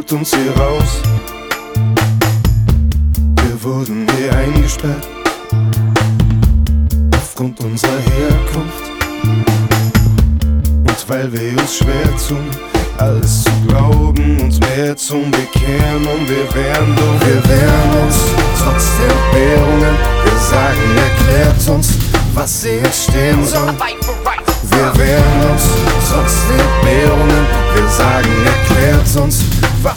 holt uns hier raus. Wir wurden hier eingesperrt aufgrund unserer Herkunft. Und weil wir uns schwer tun, alles zu glauben, uns mehr zum Bekehren, und wir wehren uns trotz der Entbehrungen. Wir sagen, erklärt uns, was hier jetzt stehen soll. Wir wehren uns trotz der Entbehrungen. Wir sagen, erklärt uns,